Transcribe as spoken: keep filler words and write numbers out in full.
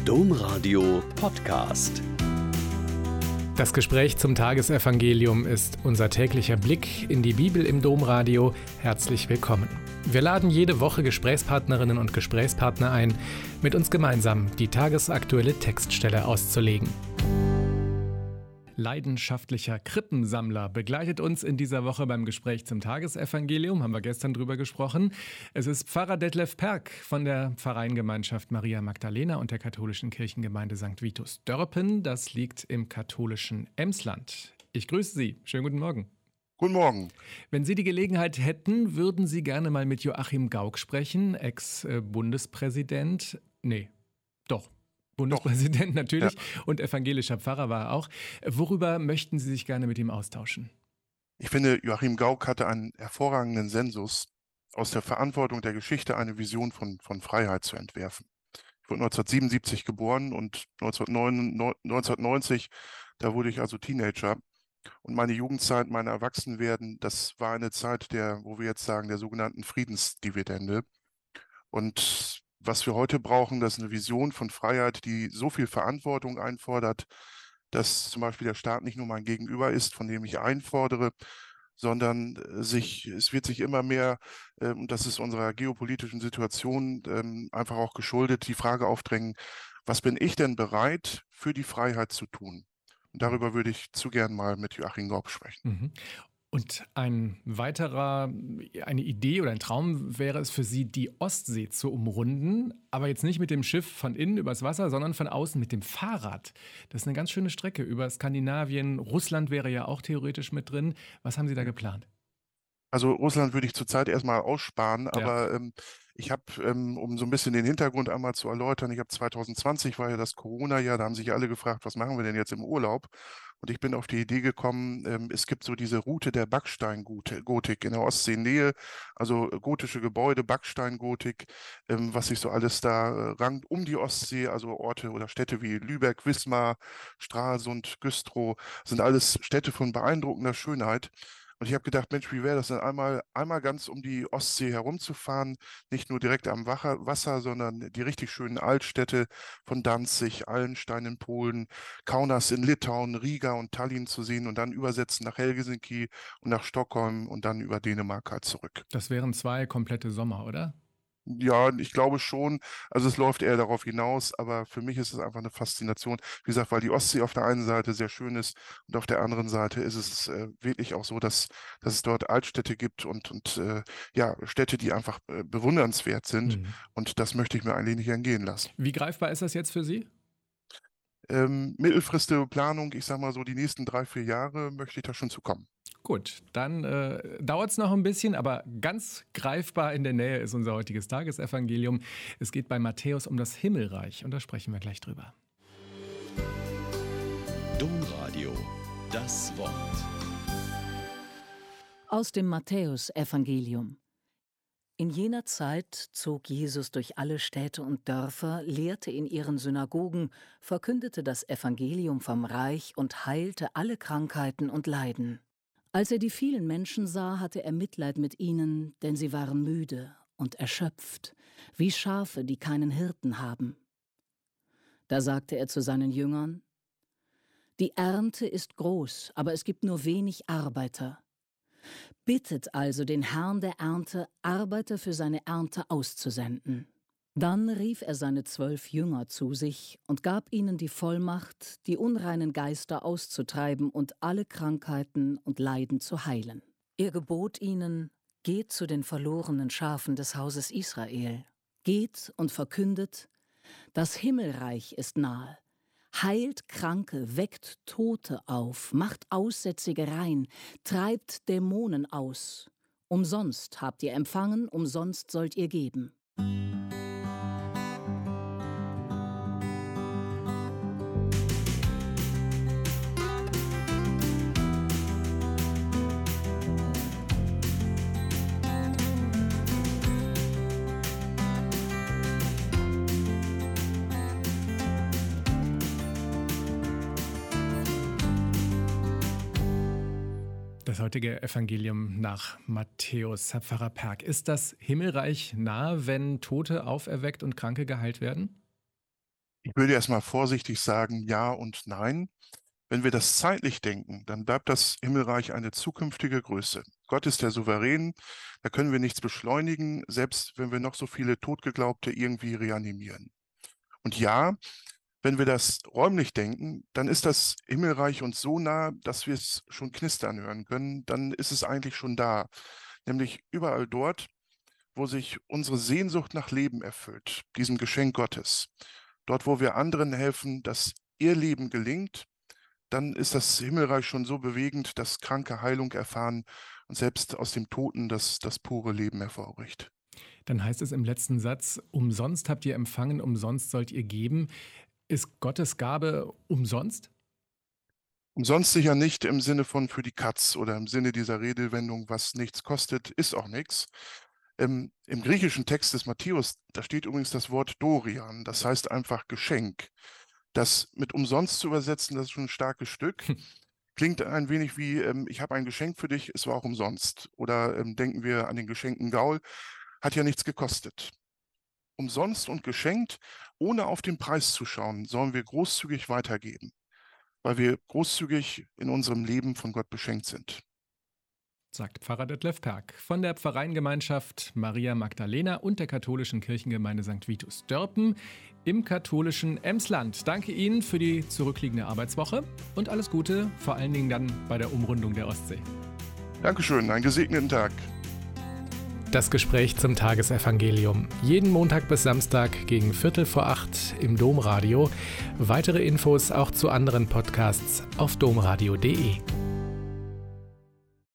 Domradio Podcast. Das Gespräch zum Tagesevangelium ist unser täglicher Blick in die Bibel im Domradio. Herzlich willkommen. Wir laden jede Woche Gesprächspartnerinnen und Gesprächspartner ein, mit uns gemeinsam die tagesaktuelle Textstelle auszulegen. Leidenschaftlicher Krippensammler begleitet uns in dieser Woche beim Gespräch zum Tagesevangelium, haben wir gestern drüber gesprochen. Es ist Pfarrer Detlef Perk von der Pfarreiengemeinschaft Maria Magdalena und der katholischen Kirchengemeinde Sankt Vitus Dörpen. Das liegt im katholischen Emsland. Ich grüße Sie. Schönen guten Morgen. Guten Morgen. Wenn Sie die Gelegenheit hätten, würden Sie gerne mal mit Joachim Gauck sprechen, Ex-Bundespräsident. Nee, doch. Bundespräsident natürlich, ja. Und evangelischer Pfarrer war er auch. Worüber möchten Sie sich gerne mit ihm austauschen? Ich finde, Joachim Gauck hatte einen hervorragenden Sensus, aus der Verantwortung der Geschichte eine Vision von, von Freiheit zu entwerfen. Ich wurde neunzehnhundertsiebenundsiebzig geboren und neunzehnhundertneunzig, da wurde ich also Teenager. Und meine Jugendzeit, mein Erwachsenwerden, das war eine Zeit der, wo wir jetzt sagen, der sogenannten Friedensdividende. Und was wir heute brauchen, das ist eine Vision von Freiheit, die so viel Verantwortung einfordert, dass zum Beispiel der Staat nicht nur mein Gegenüber ist, von dem ich einfordere, sondern sich, es wird sich immer mehr, äh, und das ist unserer geopolitischen Situation ähm, einfach auch geschuldet, die Frage aufdrängen, was bin ich denn bereit für die Freiheit zu tun? Und darüber würde ich zu gern mal mit Joachim Gauck sprechen. Mhm. Und ein weiterer, eine Idee oder ein Traum wäre es für Sie, die Ostsee zu umrunden, aber jetzt nicht mit dem Schiff von innen übers Wasser, sondern von außen mit dem Fahrrad. Das ist eine ganz schöne Strecke über Skandinavien. Russland wäre ja auch theoretisch mit drin. Was haben Sie da geplant? Also Russland würde ich zurzeit erstmal aussparen, aber ja. ähm, ich habe, ähm, um so ein bisschen den Hintergrund einmal zu erläutern, ich habe zwanzig zwanzig war ja das Corona-Jahr, da haben sich alle gefragt, was machen wir denn jetzt im Urlaub? Und ich bin auf die Idee gekommen, ähm, es gibt so diese Route der Backsteingotik in der Ostseenähe, also gotische Gebäude, Backsteingotik, ähm, was sich so alles da äh, rankt um die Ostsee, also Orte oder Städte wie Lübeck, Wismar, Stralsund, Güstrow, sind alles Städte von beeindruckender Schönheit. Und ich habe gedacht, Mensch, wie wäre das denn einmal, einmal ganz um die Ostsee herumzufahren, nicht nur direkt am Wasser, sondern die richtig schönen Altstädte von Danzig, Allenstein in Polen, Kaunas in Litauen, Riga und Tallinn zu sehen und dann übersetzen nach Helsinki und nach Stockholm und dann über Dänemark halt zurück. Das wären zwei komplette Sommer, oder? Ja, ich glaube schon. Also es läuft eher darauf hinaus, aber für mich ist es einfach eine Faszination. Wie gesagt, weil die Ostsee auf der einen Seite sehr schön ist und auf der anderen Seite ist es äh, wirklich auch so, dass, dass es dort Altstädte gibt und, und äh, ja, Städte, die einfach äh, bewundernswert sind. Mhm. Und das möchte ich mir eigentlich nicht entgehen lassen. Wie greifbar ist das jetzt für Sie? Ähm, mittelfristige Planung, ich sag mal so die nächsten drei, vier Jahre möchte ich da schon zu kommen. Gut, dann äh, dauert es noch ein bisschen, aber ganz greifbar in der Nähe ist unser heutiges Tagesevangelium. Es geht bei Matthäus um das Himmelreich und da sprechen wir gleich drüber. Domradio, das Wort. Aus dem Matthäusevangelium. In jener Zeit zog Jesus durch alle Städte und Dörfer, lehrte in ihren Synagogen, verkündete das Evangelium vom Reich und heilte alle Krankheiten und Leiden. Als er die vielen Menschen sah, hatte er Mitleid mit ihnen, denn sie waren müde und erschöpft, wie Schafe, die keinen Hirten haben. Da sagte er zu seinen Jüngern: Die Ernte ist groß, aber es gibt nur wenig Arbeiter. Bittet also den Herrn der Ernte, Arbeiter für seine Ernte auszusenden. Dann rief er seine zwölf Jünger zu sich und gab ihnen die Vollmacht, die unreinen Geister auszutreiben und alle Krankheiten und Leiden zu heilen. Er gebot ihnen: Geht zu den verlorenen Schafen des Hauses Israel. Geht und verkündet: Das Himmelreich ist nahe. Heilt Kranke, weckt Tote auf, macht Aussätzige rein, treibt Dämonen aus. Umsonst habt ihr empfangen, umsonst sollt ihr geben. Das heutige Evangelium nach Matthäus. Herr Pfarrer Perk, ist das Himmelreich nah, wenn Tote auferweckt und Kranke geheilt werden? Ich würde erstmal vorsichtig sagen, ja und nein. Wenn wir das zeitlich denken, dann bleibt das Himmelreich eine zukünftige Größe. Gott ist der Souverän, da können wir nichts beschleunigen, selbst wenn wir noch so viele Totgeglaubte irgendwie reanimieren. Und ja, wenn wir das räumlich denken, dann ist das Himmelreich uns so nah, dass wir es schon knistern hören können. Dann ist es eigentlich schon da, nämlich überall dort, wo sich unsere Sehnsucht nach Leben erfüllt, diesem Geschenk Gottes. Dort, wo wir anderen helfen, dass ihr Leben gelingt, dann ist das Himmelreich schon so bewegend, dass Kranke Heilung erfahren und selbst aus dem Toten das, das pure Leben hervorbricht. Dann heißt es im letzten Satz, umsonst habt ihr empfangen, umsonst sollt ihr geben. Ist Gottes Gabe umsonst? Umsonst sicher nicht im Sinne von für die Katz oder im Sinne dieser Redewendung, was nichts kostet, ist auch nichts. Im, Im griechischen Text des Matthäus, da steht übrigens das Wort Dorian, das heißt einfach Geschenk. Das mit umsonst zu übersetzen, das ist schon ein starkes Stück. Klingt ein wenig wie, ähm, ich habe ein Geschenk für dich, es war auch umsonst. Oder ähm, denken wir an den geschenkten Gaul, hat ja nichts gekostet. Umsonst und geschenkt, ohne auf den Preis zu schauen, sollen wir großzügig weitergeben, weil wir großzügig in unserem Leben von Gott beschenkt sind. Sagt Pfarrer Detlef Perk von der Pfarreiengemeinschaft Maria Magdalena und der katholischen Kirchengemeinde Sankt Vitus Dörpen im katholischen Emsland. Danke Ihnen für die zurückliegende Arbeitswoche und alles Gute, vor allen Dingen dann bei der Umrundung der Ostsee. Dankeschön, einen gesegneten Tag. Das Gespräch zum Tagesevangelium. Jeden Montag bis Samstag gegen Viertel vor acht im Domradio. Weitere Infos auch zu anderen Podcasts auf domradio punkt de.